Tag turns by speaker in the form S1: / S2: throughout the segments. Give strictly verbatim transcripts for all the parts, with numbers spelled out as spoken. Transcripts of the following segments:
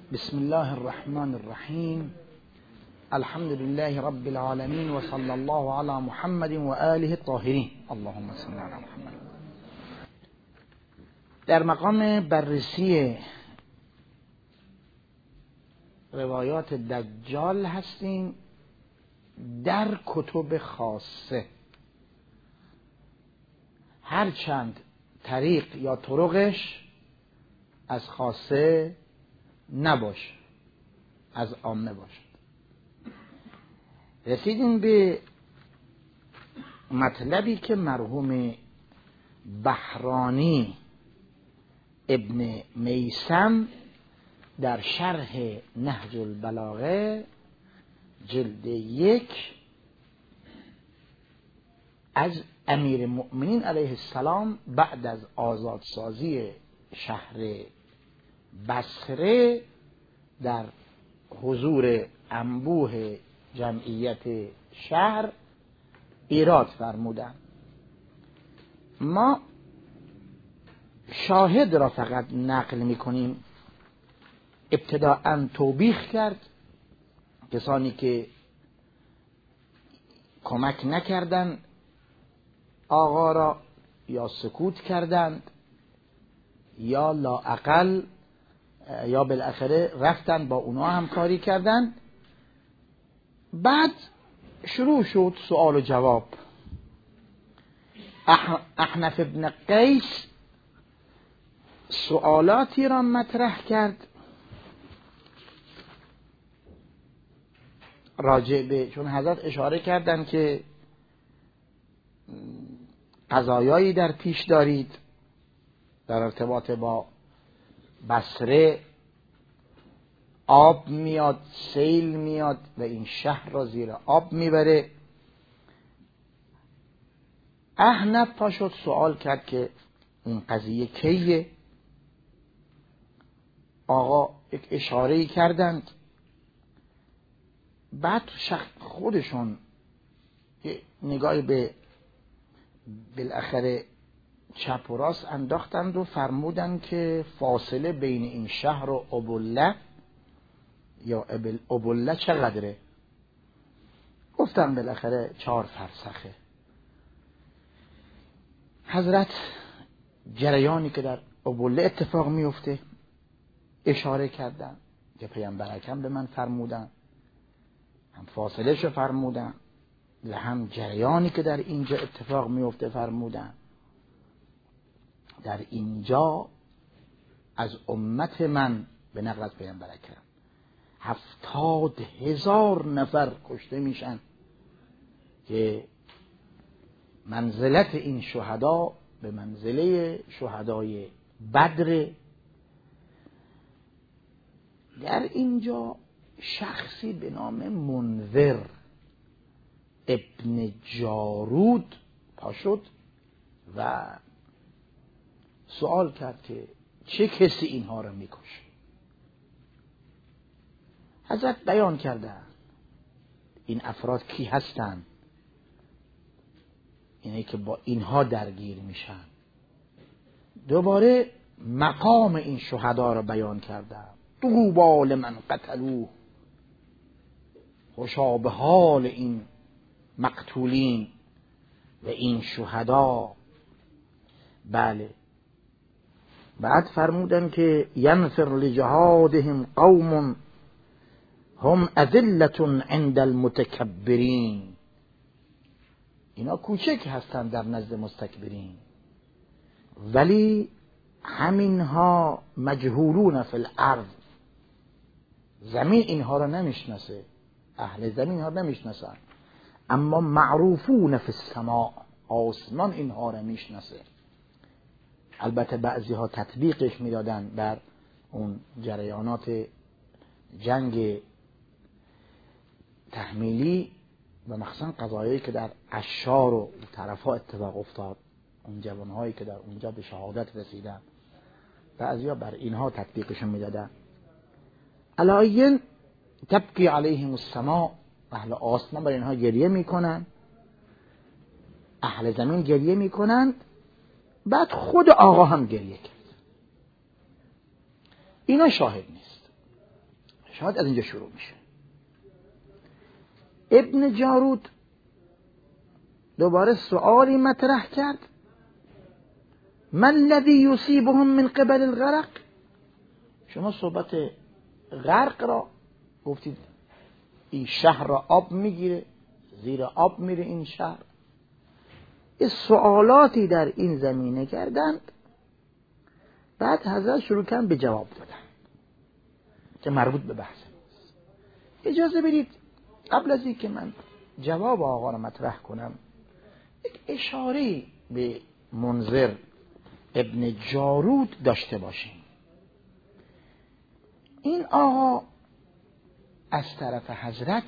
S1: بسم الله الرحمن الرحیم. الحمد لله رب العالمین و صلی الله علی محمد و آله الطاهرین. اللهم صل علی محمد. در مقام بررسی روایات دجال هستیم در کتب خاصه، هرچند طریق یا طرقش از خاصه نباشه، از عامه باشه. رسیدیم به مطلبی که مرحوم بهرانی ابن میثم در شرح نهج البلاغه جلد یک از امیر المؤمنین علیه السلام بعد از آزادسازی شهر بصره در حضور انبوه جمعیت شهر ایراد فرمودند. ما شاهد را فقط نقل میکنیم. ابتداءً توبیخ کرد کسانی که کمک نکردند آقا را، یا سکوت کردند، یا لااقل یا بالاخره رفتن با اونا همکاری کردن. بعد شروع شد سوال و جواب. احنف ابن قیس سوالاتی را مطرح کرد راجع به، چون حضرت اشاره کردن که قضایایی در پیش دارید در ارتباط با بصره، آب میاد، سیل میاد و این شهر را زیر آب میبره. احنف پا شد سوال کرد که این قضیه کیه؟ آقا یک اشاره‌ای کردند. بعد خودشون نگاهی به بالاخره چپ و راست انداختند و فرمودند که فاصله بین این شهر و ابوله یا ابوله چقدره؟ گفتن بالاخره چهار فرسخه. حضرت جریانی که در ابوله اتفاق میفته اشاره کردن که پیامبر اکرم به من فرمودن، هم فاصله شو فرمودن و هم جریانی که در اینجا اتفاق میفته فرمودن. در اینجا از امت من به نقل از پیامبر اکرم هفتاد هزار نفر کشته میشن که منزلت این شهدا به منزله شهدای بدر. در اینجا شخصی به نام منذر ابن جارود پا شد و سوال کرد که چه کسی اینها را میکشه؟ حضرت بیان کردن این افراد کی هستند، اینه که با اینها درگیر میشن. دوباره مقام این شهدا را بیان کردن. طوبی لمن قتلوه، خوشا به حال این مقتولین و این شهدا. بله. بعد فرمودن که ینفر لجهادهم قوم هم اذلة عند المتکبرین، اینا کوچک هستند در نزد مستکبرین، ولی همینها مجهولون فی الارض، زمین اینها را نمیشناسه، اهل زمین اینها را نمیشناسن، اما معروفون فی السماء، آسمان اینها را میشناسه. البته بعضی ها تطبیقش میدادن بر اون جریانات جنگ تحمیلی و مخصوصا قضایایی که در اشار و طرفا اتفاق افتاد، اون جوانهایی که در اونجا به شهادت رسیدن، بعضی ها بر اینها تطبیقشون میدادن. علایین تبکی علیهم السماء، اهل آسمان بر اینها گریه میکنن، اهل زمین گریه میکنند. بعد خود آقا هم گریه کرد. اینا شاهد نیست. شاید از اینجا شروع میشه. ابن جارود دوباره سؤالی مطرح کرد: من الذی یصیبهم من قبل الغرق؟ شما صحبت غرق را گفتید، این شهر را آب میگیره، زیر آب میره این شهر. یه سوالاتی در این زمینه کردند. بعد حضرت شروع کردن به جواب دادن که مربوط به بحث است. اجازه بدید قبل از اینکه من جواب آقا را مطرح کنم یک اشاره به منذر ابن جارود داشته باشیم. این آقا از طرف حضرت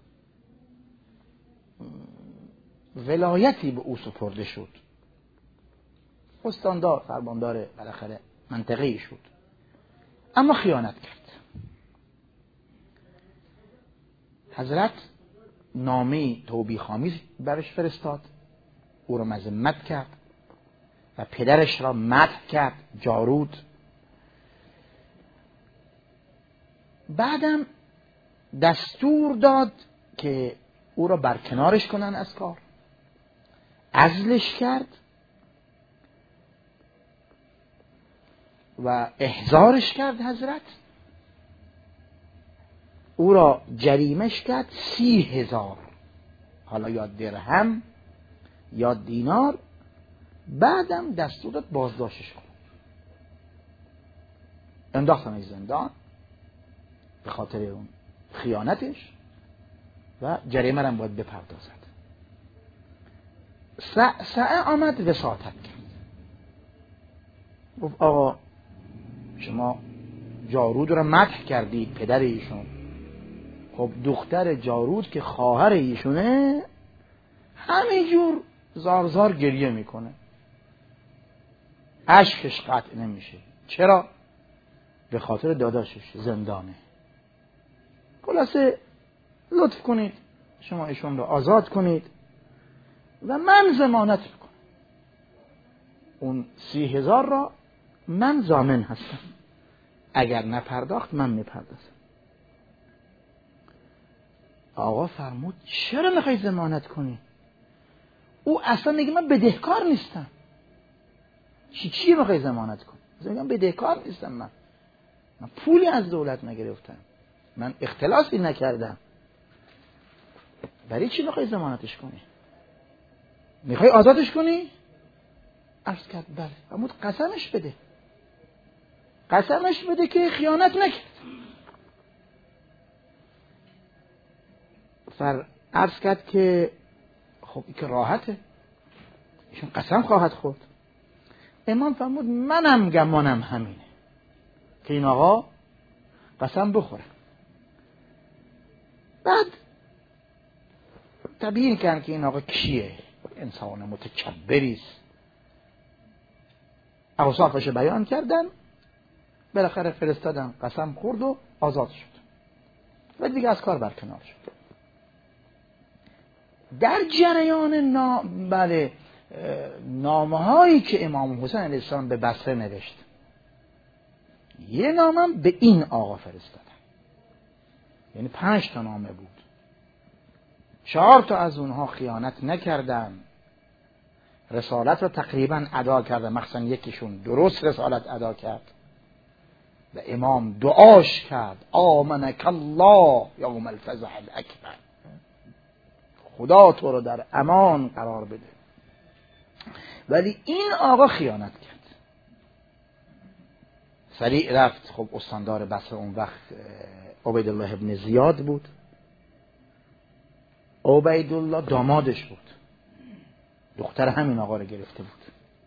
S1: ولایتی به او سپرده شد، استاندار فرماندار بالاخره منطقه‌ای شد، اما خیانت کرد. حضرت نامه توبیخ‌آمیز برش فرستاد، او را مذمت کرد و پدرش را مدح کرد، جارود. بعدم دستور داد که او را برکنارش کنن از کار، عزلش کرد و احضارش کرد. حضرت او را جریمش کرد سی هزار، حالا یا درهم یا دینار. بعدم دستور داد بازداشتش کن، انداختنش زندان به خاطر اون خیانتش و جریمه هم باید بپردازد. سعه آمد وساطت کرد، گفت آقا شما جارود را مدح کردید، پدر ایشون، خب دختر جارود که خواهر ایشونه همینجور زار زار گریه میکنه، اشکش قطع نمیشه. چرا؟ به خاطر داداشش زندانه. خلاصه لطف کنید شما ایشون رو آزاد کنید و من ضمانت میکنم، اون سی هزار را من ضامن هستم، اگر نپرداخت من میپردازم. آقا فرمود چرا میخوای ضمانت کنی؟ او اصلا میگه من بدهکار نیستم. چی چی میخوای ضمانت کنی؟ میگم بدهکار نیستم، من من پولی از دولت نگرفتم، من اختلاسی نکردم، برای چی میخوای ضمانتش کنی؟ میخوای آزادش کنی؟ عرض کرد بله. فرمود قسمش بده، قسمش بده که خیانت نکرد. فر عرض کرد که خب این که راحته، ایشون قسم خواهد خورد. امام فرمود منم گمانم همینه که این آقا قسم بخوره. بعد تبیین کردن که این آقا کیه، انسان متکبری است، اوصافش بیان کردن، بالاخره فرستادن، قسم خورد و آزاد شد و دیگه از کار برکنار شد. در جریان نا... بله نامه هایی که امام حسین علیه السلام به بصره نوشت، یه نامه به این آقا فرستادن، یعنی پنج تا نامه بود، چهار تا از اونها خیانت نکردن، رسالت رو تقریبا ادا کردن، مخصوصا یکیشون درست رسالت ادا کرد و امام دعاش کرد آمنک الله یوم الفزع الاکبر، خدا تو رو در امان قرار بده. ولی این آقا خیانت کرد، سریع رفت. خب استاندار بصره اون وقت عبیدالله ابن زیاد بود، عبیدالله دامادش بود، دختر همین آقا رو گرفته بود.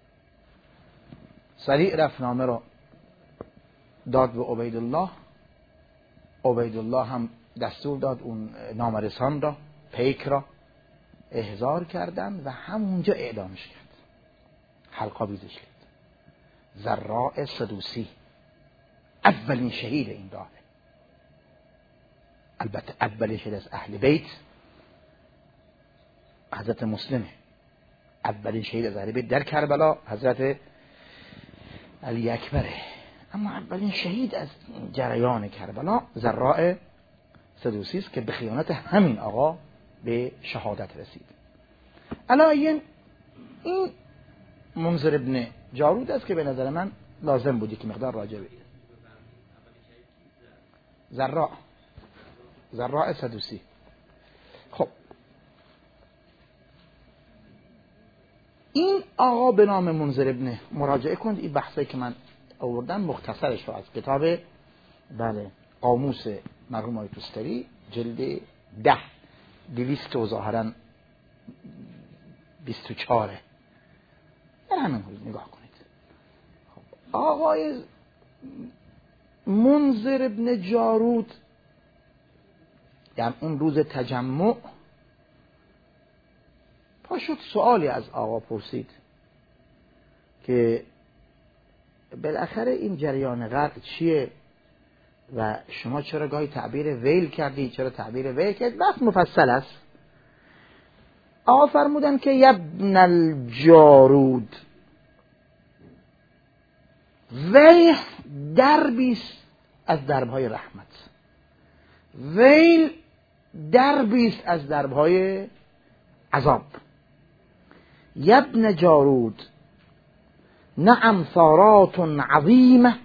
S1: سریع رفت نامه رو داد به عبیدالله، عبیدالله هم دستور داد اون نامرسان را، پیک را احضار کردن و همونجا اعدامش کرد، حلقاویزش کرد. زراع سدوسی اولین شهید این راه، البته اولین شهید از اهل بیت حضرت مسلمه، اولین شهید از اهل بیت در کربلا حضرت علی اکبره، اما اولین شهید از جریان کربلا زراع سدوسی است که به خیانت همین آقا به شهادت رسید. الان این منذر ابن جارود است که به نظر من لازم بودی که مقدار راجع به زراع زراع سدوسی. خب این آقا به نام منذر ابن، مراجعه کنید این بحثی که من آوردم مختصرش رو از کتاب بله قاموس مرحوم آقای توستری جلد ده دویست و ظاهرا بیست و چاره در همین حدود نگاه کنید. خب آقای منذر ابن جارود در اون روز تجمع پاشد سوالی از آقا پرسید که بالاخره این جریان غرق چیه و شما چرا گاهی تعبیر ویل کردی، چرا تعبیر ویل کرد؟ بحث مفصل است. آقا فرمودن که یبن الجارود، ویل دربیست از دربهای رحمت، ویل دربیست از دربهای عذاب. یبن جارود نعم ثارات عظیمه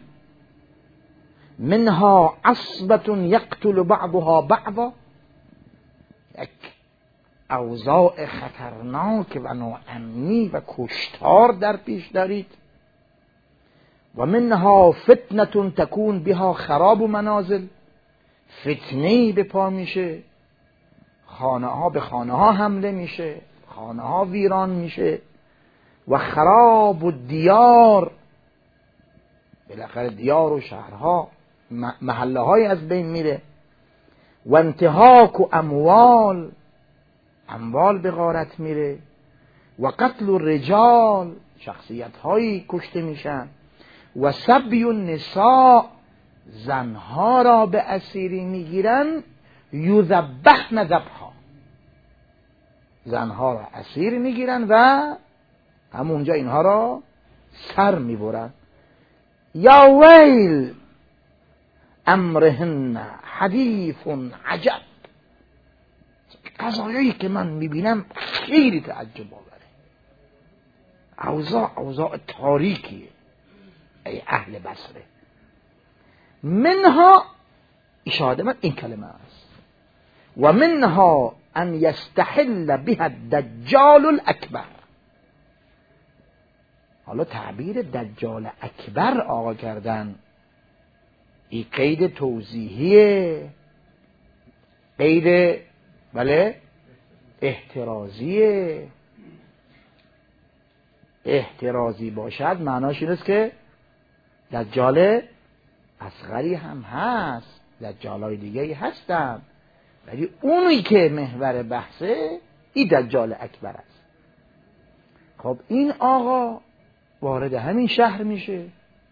S1: منها عصبة یقتل بعضها بعضا. یک اوضاع خطرناک و ناامنی و کشتار در پیش دارید. و منها فتنة تکون بها خراب منازل، فتنه‌ای به پا میشه، خانه ها به خانه ها حمله میشه، خانه ها ویران میشه. و خراب و دیار، بالاخره دیار و شهرها محله های از بین میره. و انتهاک و اموال، اموال به غارت میره. و قتل و رجال، شخصیت هایی کشته میشن. و سبی و نساء، زنها را به اسیری میگیرن. یذبحن ذبحا، زنها را اسیر میگیرن و همونجا اینها را سر میبرن. یا ویل امرهن حدیث عجب، قضایایی که من میبینم خیلی تعجب آوره. اوضاع اوضاع تاریکیه ای اهل بصره. منها اشاره من این کلمه است. و منها ان یستحل بها الدجال الاکبر. حالا تعبیر دجال اکبر آقا کردن، این قید توضیحیه، قید بله احترازیه. احترازی باشد معناش این است که دجال اصغری هم هست، دجالای دیگه هستن، ولی اونی که محور بحثه این دجال اکبر است. خب این آقا وارد همین شهر میشه،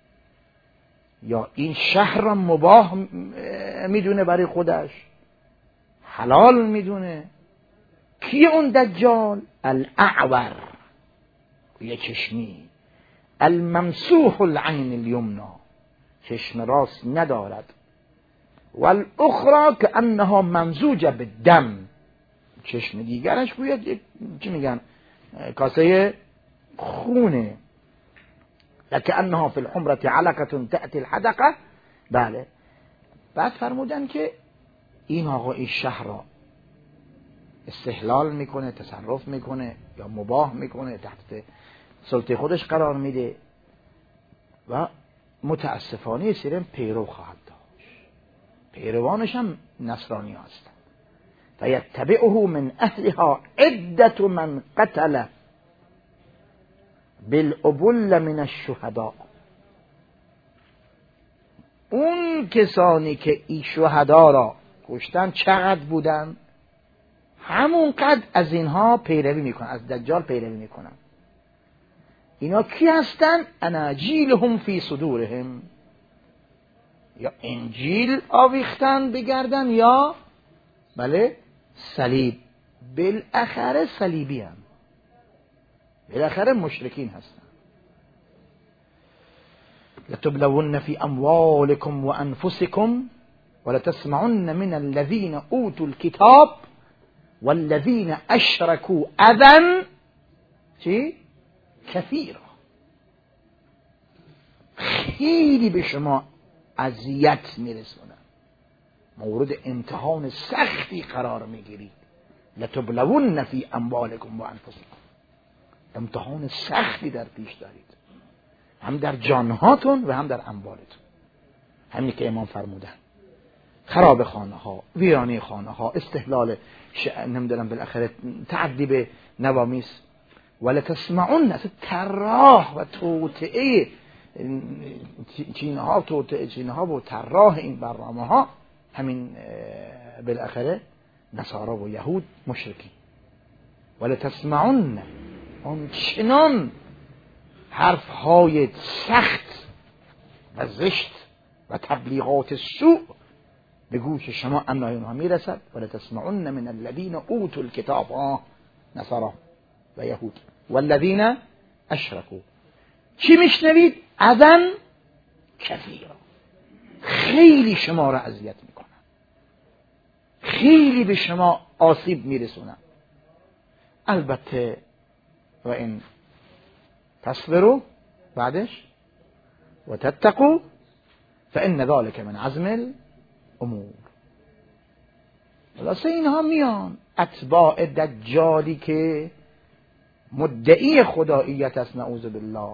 S1: یا این شهر را مباح میدونه برای خودش، حلال میدونه. کیه اون دجال؟ الاعور، یه چشمی، الممسوح العین الیمنا، چشم راست ندارد. والاخرى که انها ممزوجه بالدم، چشم دیگرش باید چی میگن کاسه خونه. لکأنها فی الحمرة علقة تأتی الحدقه. بله. بعد فرمودن که این آقا این شهر را استحلال میکنه، تصرف میکنه یا مباح میکنه، تحت سلطه خودش قرار میده و متاسفانه سیرم پیرو خواهد داشت. پیروانش هم نصرانی هستند. فیتبعه من اهلها عدت من قتل بالعبل من الشهداء. اون کسانی که این شهدا را کشتن چقدر بودن؟ همون قد از اینها پیروی میکنن، از دجال پیروی میکنن. اینا کی هستن؟ اناجیلهم فی صدورهم، یا انجیل آویختن بگردن یا بله صلیب. بالاخره صلیبی هم، بالاخره مشرکین هستن. لتبلون فی اموالکم و انفسکم ولتسمعن من الذین اوتوا الكتاب والذین اشرکوا اذى چی؟ کثیرا. خیلی به شما اذیت میرسونن، مورد امتحان سختی قرار میگیرید. لتبلون فی اموالکم و انفسکم، امتحان سختی در پیش دارید، هم در جانهاتون و هم در اموالتون. همین که امام فرمودن، خراب خانه ها، ویرانی خانه ها، استحلال ش... نمیدونم بالاخره تعدی به نوامیس. ولتسمعن، طراح و توطئه چینه ها، توطئه چینه ها و طراح این برنامه ها همین بالاخره نصارا و یهود مشرکین. ولتسمعن، اون چنان حرف های سخت و زشت و تبلیغات سوء به گوش شما امنای اونها میرسد. ولتسمعن من الذین اوتوا الکتاب، نصارا و یهود، والذین اشرکوا. چی میشنوید؟ اذن کثیرا، خیلی شما را اذیت میکنن، خیلی به شما آسیب میرسونن. البته و این تصبروا بعدش و تتقوا فإن ذلك من عزم الامور. خلاصه اینها میان اتباع دجالی که مدعی خداییت است، نعوذ بالله،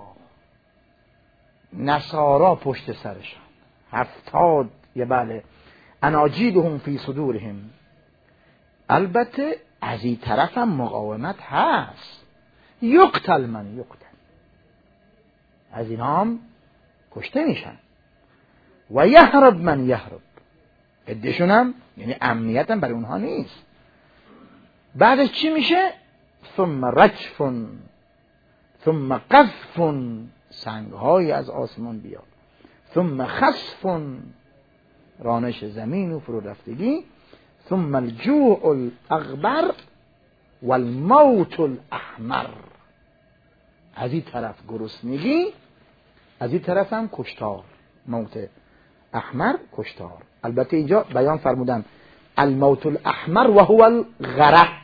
S1: نصارا پشت سرشان، هفتاد یا بله اناجیلهم فی صدورهم. البته از این طرف هم مقاومت هست، یقتل من یقتل، از این هم کشته میشن، و یهرب من یهرب، ادشون هم یعنی امنیت هم برای اونها نیست. بعدش چی میشه؟ ثم رجف ثم قذف، سنگهای از آسمان بیاد، ثم خسف، رانش زمین و فرو رفتگی، ثم الجوع الاغبر والموت الاحمر. از این طرف گرسنگی، از این طرف هم کشتار، موت احمر، کشتار. البته اینجا بیان فرمودن الموت الاحمر و هو الغرق.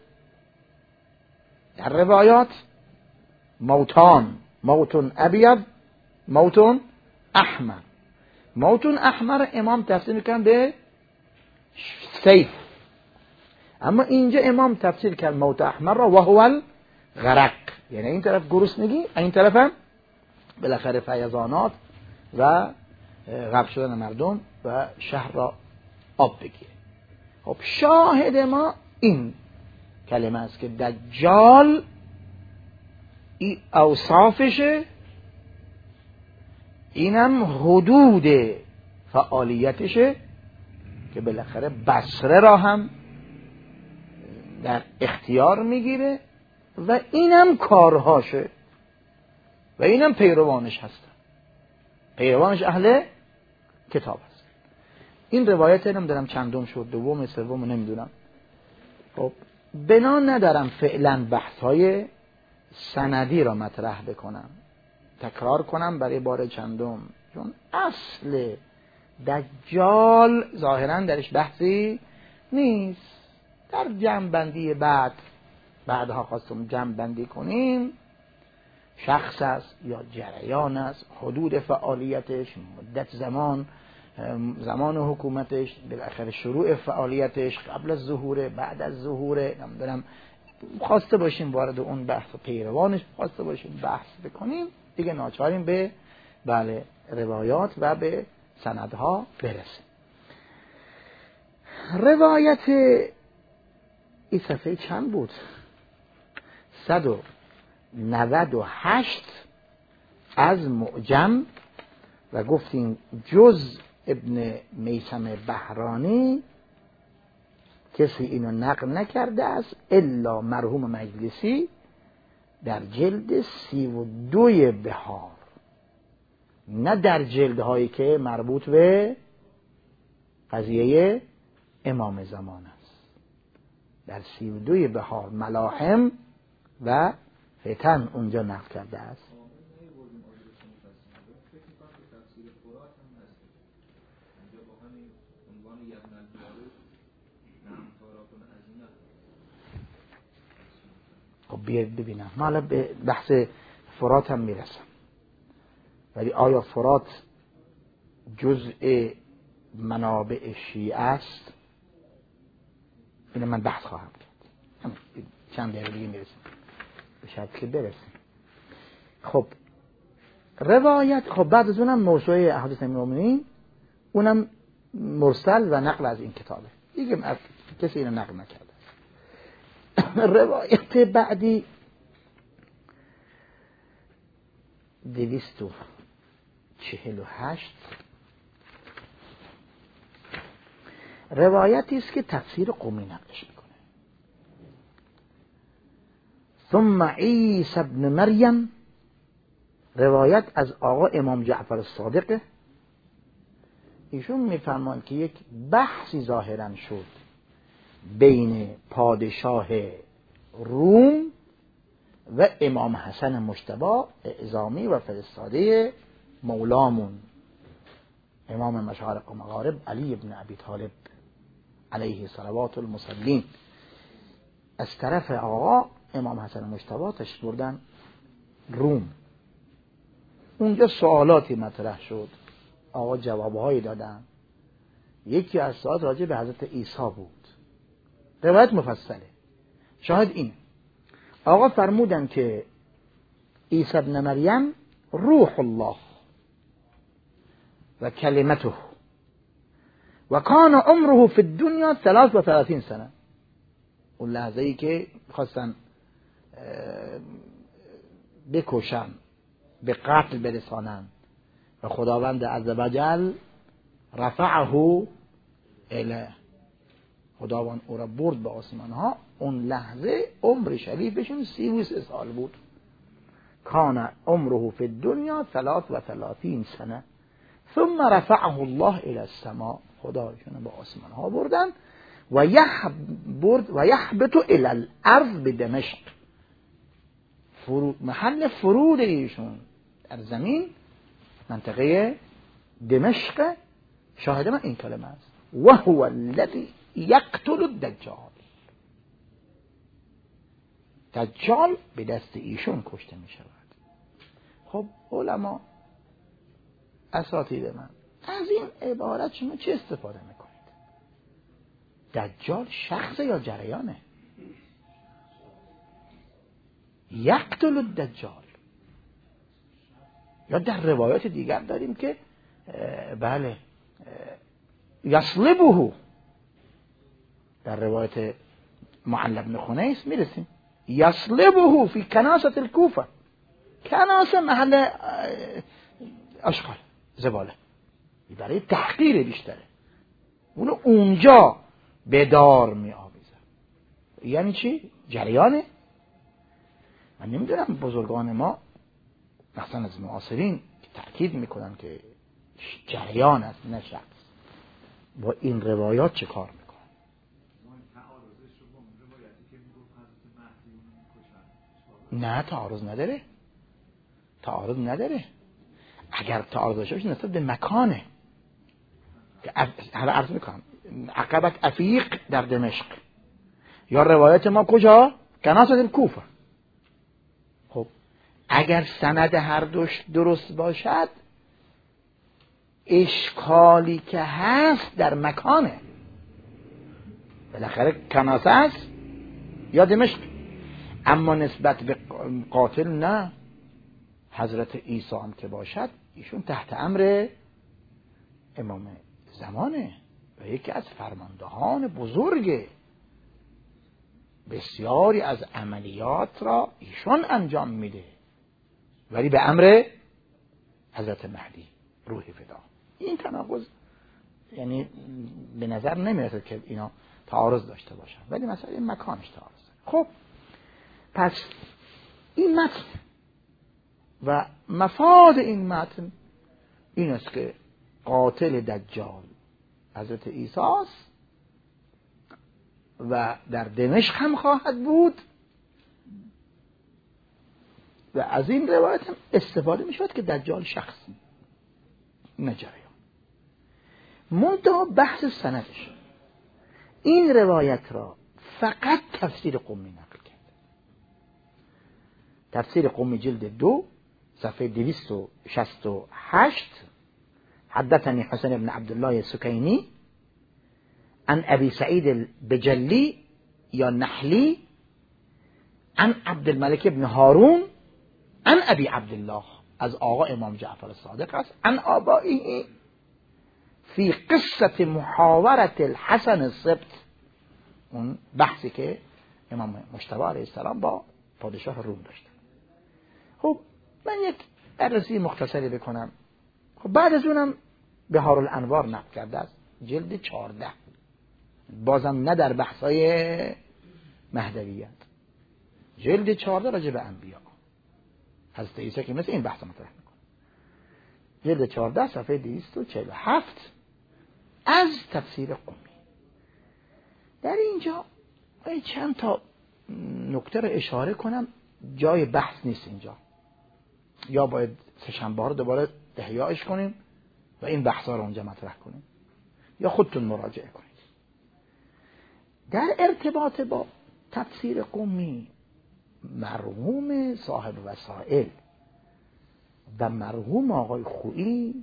S1: در روایات موتان، موت ابیض، موت احمر. موت احمر امام تفسیر میکنن به سیف، اما اینجا امام تفسیر کرد موت احمر را و هو الغرق، یعنی این طرف گرسنگی، این طرف هم بالاخره فیضانات و غرق شدن مردم و شهر را آب بگیره. خب شاهد ما این کلمه است که دجال این اوصافشه، اینم حدود فعالیتشه که بالاخره بصره را هم در اختیار میگیره و اینم کارهاشه و اینم پیروانش هستن، پیروانش اهل کتاب هست. این روایت نمیدونم چندم شد، دوم سوم نمیدونم. خب بنا ندارم فعلا بحث‌های سندی را مطرح بکنم، تکرار کنم برای بار چندم، چون اصل دجال ظاهرا درش بحثی نیست. در جمع بندی بعد بعدها خواستم جمع بندی کنیم، شخص است یا جریان است، حدود فعالیتش، مدت زمان، زمان حکومتش، بالاخره شروع فعالیتش، قبل از ظهوره، بعد از ظهوره، نمیدونم خواسته باشیم وارد اون بحث و پیروانش خواسته باشیم بحث بکنیم، دیگه ناچاریم به بله روایات و به سندها برسیم. روایت این صفحه چند بود؟ صد و نود و هشت از معجم، و گفتیم جز ابن میثم بهرانی کسی اینو نقل نکرده است الا مرحوم مجلسی در جلد سی و دوی بهار، نه در جلدهایی که مربوط به قضیه امام زمان است. در سی و دوی بهار ملاحم و فتن اونجا نقل کرده است. خب بیاید ببینم. من الان به بحث فرات هم میرسم، ولی آیا فرات جزء منابع شیعه است؟ اینو من بحث خواهم کرد. چند دقیقه دیگه میرسیم به شرط که برسیم. خب روایت، خب بعد از اونم موسوعه احادیث المؤمنین، اونم مرسل و نقل از این کتابه دیگه، از کسی اینو نقل نکرده. روایت بعدی دویست و چهل و هشت روایتی است که تفسیر قمی نقلش میکنه. ثم عیسی ابن مریم، روایت از آقا امام جعفر الصادق. ایشون میفرمان که یک بحثی ظاهرا شد بین پادشاه روم و امام حسن مجتبی اعزامی و فرستاده مولامون امام مشارق و مغارب علی ابن ابی طالب علیه صلوات المصلین. از طرف آقا امام حسن مجتبی تشریف بردن روم. اونجا سوالاتی مطرح شد، آقا جوابهایی دادن. یکی از سوالات راجع به حضرت عیسی بود. روایت مفصله. شاهد این، آقا فرمودن که عیسی ابن مریم روح الله و کلمته و کان عمره فی الدنیا ثلاث و ثلاثین سنه. اون لحظه ای که خواستن بکشن، به قتل برسانن و خداوند عزوجل رفعه اله، خداوند او را برد به آسمان ها، اون لحظه عمر شریفشون سی و سه سال بود. کان عمره فی الدنیا ثلاث و ثلاثین سنه ثم رفعه الله الی السماء، خدایشون به آسمان ها بردن و یحبط و یحبط الی الارض بدمشق، فرود محل فرود ایشون در زمین منطقه دمشق. شاهد من این کلمه است، و هو الذی یقتل الدجال، دجال به دست ایشون کشته می شود. خب علما اساتید من از این عبارت شما چه استفاده میکنید؟ دجال شخص یا جریانه؟ یقتل الدجال. یا در روایات دیگر داریم که بله یصلبه، در روایت معل بن خنیس میرسیم، یصلبه فی کناسة الکوفه. کناسه محل اشغال زباله، برای تحقیر بیشتره، اونو اونجا به دار می آویزه. یعنی چی؟ جریانه. من نمیدونم بزرگان ما مثلا از معاصرین تأکید میکنن که جریان است نه شخص. با این روایات چه کار میکنن؟ نه تعارض نداره، تعارض نداره. اگر تعارض داشته باشه نسبت به مکانه که حالا عرض میکنم عقبت افیق در دمشق، یا روایت ما کجا؟ کناسة الکوفه. خب اگر سند هر دوش درست باشد، اشکالی که هست در مکانه. بالاخره کناسه است یا دمشق. اما نسبت به قاتل نه. حضرت عیسی هم که باشد ایشون تحت امر امام زمانه و یکی از فرماندهان بزرگ، بسیاری از عملیات را ایشون انجام میده، ولی به امر حضرت مهدی روح فدا. این تناقض یعنی به نظر نمیرسه که اینا تعارض داشته باشن، ولی مثلا این مکانش تعارض. خب پس این متن و مفاد این متن این است که قاتل دجال حضرت عیسی است و در دمشق هم خواهد بود، و از این روایت هم استفاده می شود که دجال شخص نه جریان. منتها بحث سندش. این روایت را فقط تفسیر قمی نقل کرد. تفسیر قمی جلد دو صفحه دویست و شصت و هشت. حدثني حسن بن عبد الله السكيني عن ابي سعيد البجلي یا نحلی عن عبد الملك بن هارون عن ابي عبد الله، از آقا امام جعفر الصادق است، عن آبائه فی قصه محاوره الحسن السبت، اون بحثی که امام مجتبی علیه السلام با پادشاه روم داشت. خب من یک عرضی مختصری بکنم. خب بعد از اونم بهار الانوار نقل کرده است جلد چهارده، بازم نه در بحثای مهدویت، جلد چهارده راجع به انبیا. حضرت عیسی که مثل این بحث مطرح میکنه، جلد چهارده صفحه دویست و چهل و هفت از تفسیر قمی. در اینجا باید چند تا نکته رو اشاره کنم، جای بحث نیست اینجا، یا باید سه‌شنبه ها رو دوباره احیاش کنیم و این بحثا رو اونجا مطرح کنیم، یا خودتون مراجعه کنید. در ارتباط با تفسیر قمی، مرحوم صاحب وسائل و مرحوم آقای خویی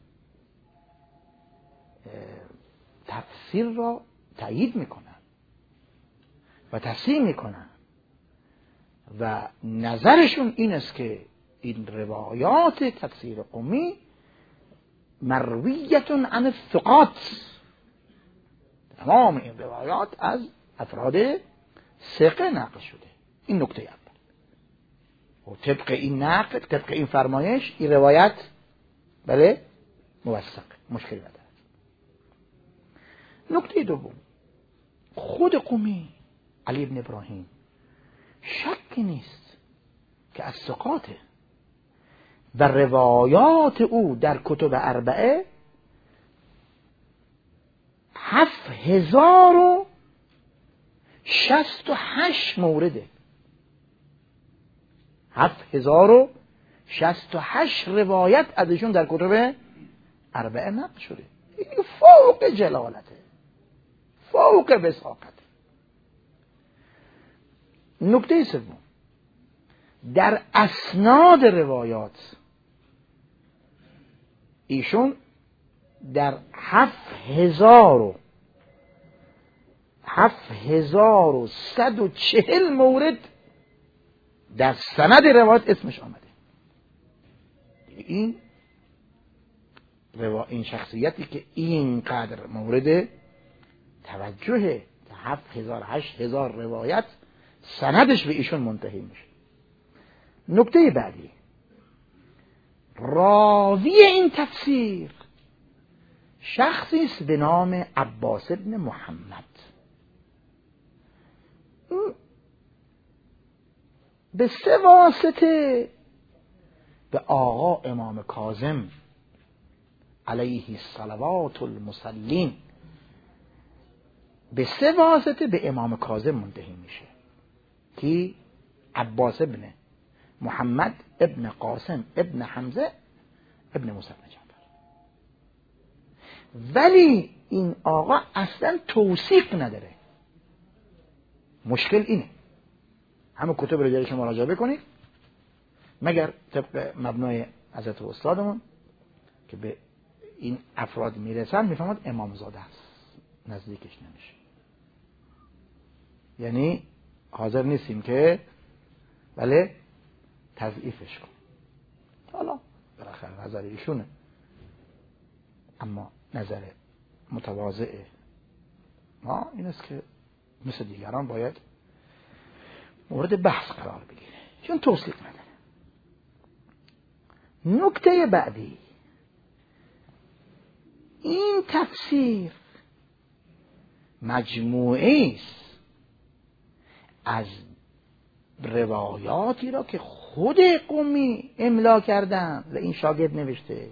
S1: تفسیر را تایید میکنن و تصحیح میکنن و نظرشون این است که این روایات تفسیر قمی مرویتون عن الثقات، تمام این روایات از افراد ثقه نقل شده. این نکته اول. و طبق این نقل، طبق این فرمایش، این روایت بله موثق، مشکلی نداره. نکته دوم، خود قمی علی ابن ابراهیم شکی نیست که از ثقاته و روایات او در کتب اربعه هفت هزار و شست و هشت مورده، هفت هزار و شست و هشت روایت ازشون در کتب اربعه نقل شده. این فوق جلالته، فوق وثاقته. نکته سوم، در اسناد روایات ایشون در هفت هزار و هفت هزار و صد و چهل مورد در سند روایت اسمش آمده. این روا... این شخصیتی که اینقدر مورد توجه، هفت هزار هشت هزار روایت سندش به ایشون منتهی میشه. نکته بعدی، راوی این تفسیر شخصی است به نام عباس ابن محمد. به سه واسطه به آقا امام کاظم علیه الصلوات المسلین، به سه واسطه به امام کاظم منتهی میشه که عباس ابن محمد ابن قاسم ابن حمزه ابن موسی بن جعفر. ولی این آقا اصلا توثیق نداره. مشکل اینه، همه کتب رو جایی که مراجعه بکنید مگر طبق مبنای حضرت استادمون که به این افراد میرسن میفهمد امام زاده است، نزدیکش نمیشه. یعنی حاضر نیستیم که بله تضعیفش کن. حالا بالاخره نظر ایشونه، اما نظر متواضع ما این است که مثل دیگران باید مورد بحث قرار بگیره، چون توصیف نداره. نکته بعدی، این تفسیر مجموعه است از روایاتی را که خود قمی املا کردن و این شاگرد نوشته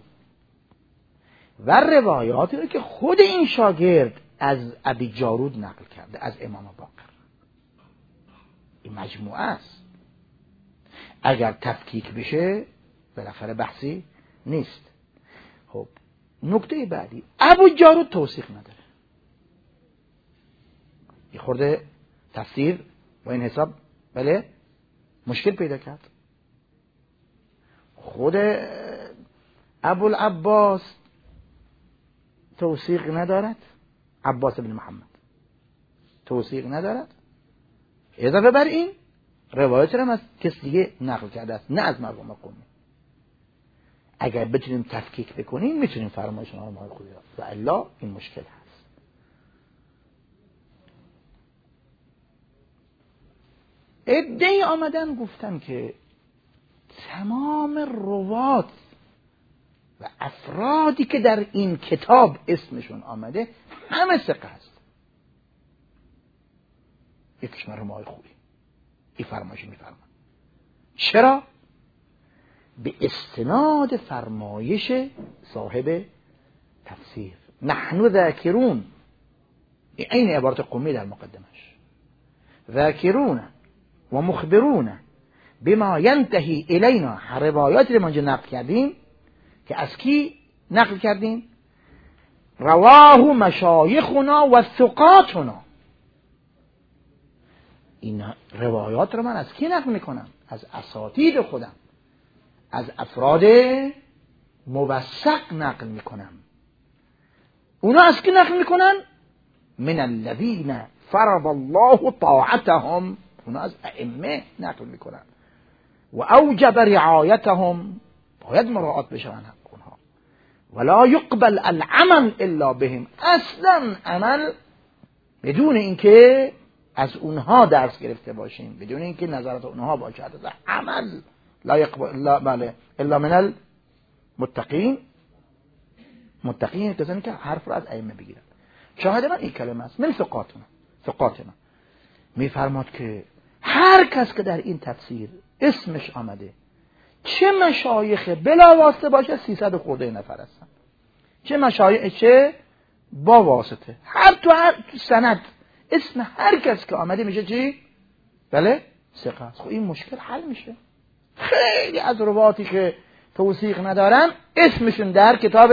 S1: و روایاتی را که خود این شاگرد از ابی جارود نقل کرده از امام باقر. این مجموعه است. اگر تفکیک بشه بالاخره بحثی نیست. خب نکته بعدی، ابو جارود توثیق نداره. یه خورده تفسیر با این حساب بله مشکل پیدا کرد. خود ابوالعباس توثیق ندارد، عباس بن محمد توثیق ندارد. اضافه بر این روایت را از کسی دیگه نقل کرده است، نه از مرحوم قمی. اگر بتونیم تفکیک بکنیم میتونیم فرمایش اونها رو مال خوبی و الا این مشکل هست. عده‌ای آمدن گفتن که تمام روات و افرادی که در این کتاب اسمشون آمده همه ثقه هست. یکیش مرحوم آقای خوبی این فرمایش میفرمان. چرا؟ به استناد فرمایش صاحب تفسیر نحن ذاکرون، این عبارت قمی در مقدمش، ذاکرون و مخبرون بما ینتهی الینا، روایاتی رو ما اینجا نقل کردیم که از کی نقل کردیم؟ رواه مشایخنا و ثقاتنا. این روایات رو من از کی نقل میکنم؟ از اساتید خودم، از افراد موثق نقل میکنم. اونا از کی نقل میکنن؟ من الذین فرض الله طاعتهم، اونا از ائمه نقل میکنن. و اوجب رعایتهم، باید مراعات بشن حق اونها. ولا يقبل العمل الا بهم، اصلا عمل بدون اینکه از اونها درس گرفته باشیم، بدون اینکه نظرات اونها باشه، عمل لا يقبل لا بله الا من المتقین. متقین کسانی که حرف رو از ائمه بگیرن. شاهد من این کلمه است، من ثقاتنا ثقاتنا. میفرماد که هر کس که در این تفسیر اسمش آمده، چه مشایخ بلا واسطه باشه، سیصد خورده نفر هستن، چه مشایخ چه با واسطه، هر تو هر تو سند اسم هر کس که آمده میشه چی؟ بله ثقه است. خب این مشکل حل میشه. خیلی از رواتی که توثیق ندارن اسمشون در کتاب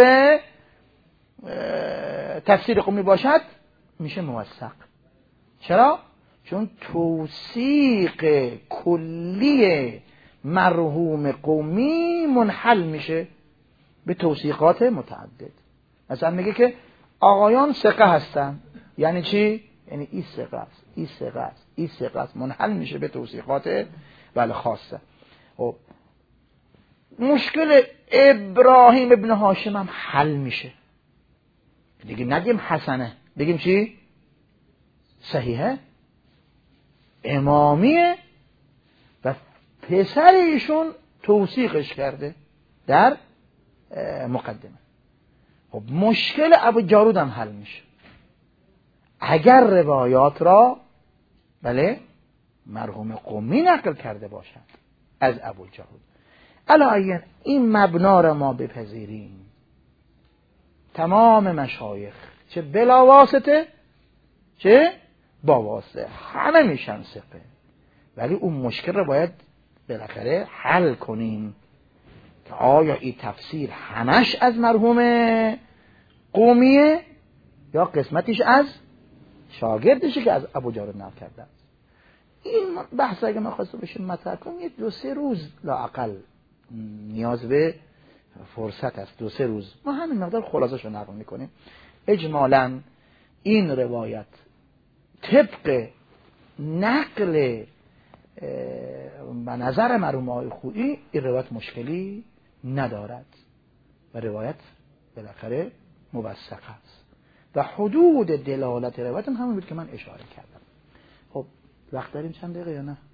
S1: تفسیر قمی باشد میشه موثق. چرا؟ چون توثیق کلی مرحوم قمی منحل میشه به توثیقات متعدد. مثلا میگه که آقایان ثقه هستن، یعنی چی؟ یعنی این ثقه است، این ثقه است، این ثقه است، منحل میشه به توثیقات بله خاصه. خب مشکل ابراهیم ابن هاشم هم حل میشه. دیگه نگیم حسنه، بگیم چی؟ صحیحه، امامیه و پسر ایشون توثیقش کرده در مقدمه. خب مشکل ابو جارود هم حل میشه اگر روایات را بله مرحوم قمی نقل کرده باشند از ابو جارود. علاوه این مبنا را ما بپذیریم، تمام مشایخ چه بلا واسطه چه با واسطه همه میشن ثقه، ولی اون مشکل را باید بالاخره حل کنیم که آیا این تفسیر همش از مرحوم قومیه یا قسمتش از شاگردشه که از ابو جارود نقل کرده است. این بحث اگه ما خواسته بشه مطرح کنیم یک دو سه روز لااقل نیاز به فرصت است. دو سه روز ما همین مقدار خلاصش رو نقل میکنیم. اجمالاً این روایت طبق نقل به نظر مرحوم آقای خویی این روایت مشکلی ندارد و روایت بالاخره موثق است و حدود دلالت روایت هم همون بود که من اشاره کردم. خب وقت داریم چند دقیقه یا نه؟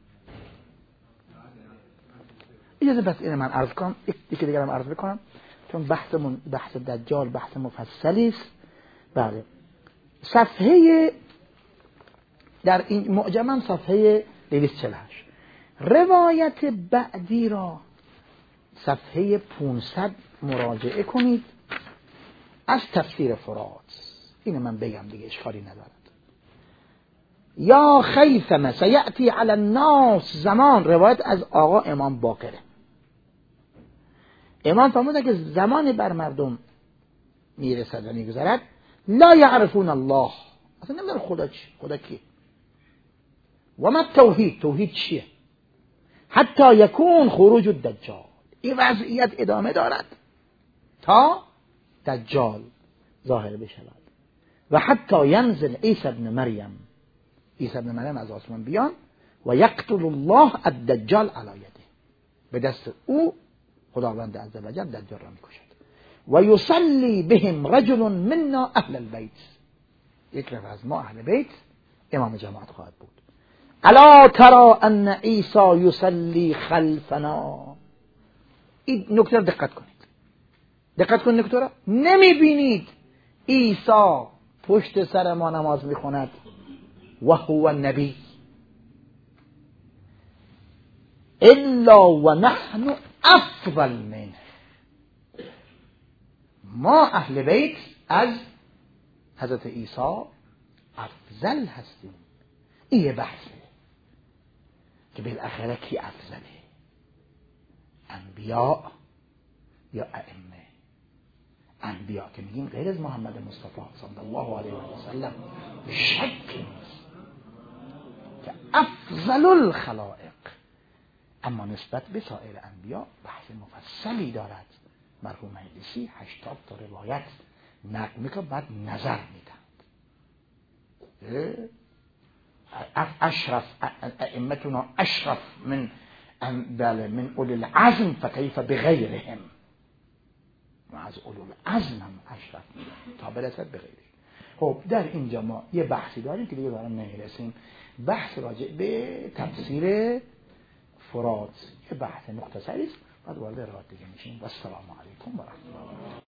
S1: اجازه بس اینه من عرض کنم، یکی دیگه هم عرض بکنم چون بحثمون بحث دجال بحث مفصلی است. بله صفحه در این معجم صفحه دویست و چهل و هشت روایت بعدی را صفحه پانصد مراجعه کنید از تفسیر فرات. اینو من بگم دیگه اشکالی ندارد. یا خیثمه سیأتی علی الناس زمان، روایت از آقا امام باقره. امام فرموده که زمانی بر مردم میرسد و میگذرد لا یعرفون الله، اصلا نمیدونن خدا چی، خدا کیه. و ما توحید، توحید چیه؟ حتی یکون خروج الدجال، این وضعیت ادامه دارد تا دجال ظاهر بشود. و حتی ینزل عیسی ابن مریم، عیسی ابن مریم از آسمان بیان و یقتل الله الدجال علی یده، به دست او خداوند عزوجل دجال را میکشد. و یصلی بهم رجل منا اهل البیت، یک نفر از ما اهل بیت امام جماعت خواهد بود. الا ترى ان عیسی یصلی خلفنا، این نکته را دقت کنید، دقت کنید نکته را. نمیبینید عیسی پشت سر ما نماز میخواند و هو نبی الا و نحن افضل منه، ما اهل بیت از حضرت عیسی افضل هستیم. این بحثه که بالاخره کی افضله، انبیاء یا ائمه؟ انبیاء که میگیم غیر از محمد مصطفی صلی الله علیه و سلم شک نیست که افضل الخلائق، اما نسبت به سایر انبیاء بحث مفصلی دارد. مرحوم مجلسی هشتاد تا روایت نقل میکنه، بعد نظر میدند. اشرف ائمتنا اشرف من بله من اول العزم فکیف بغیرهم، و از اولو العزم هم اشرف میدن تا برسد به غیرش. خب در اینجا ما یه بحثی داریم که دیگه دارم نمیرسیم، بحث راجع به تفسیر فرات، یه بحث مختصری است، بعد وارد روایت دیگه میشیم. و السلام علیکم و رحمت الله.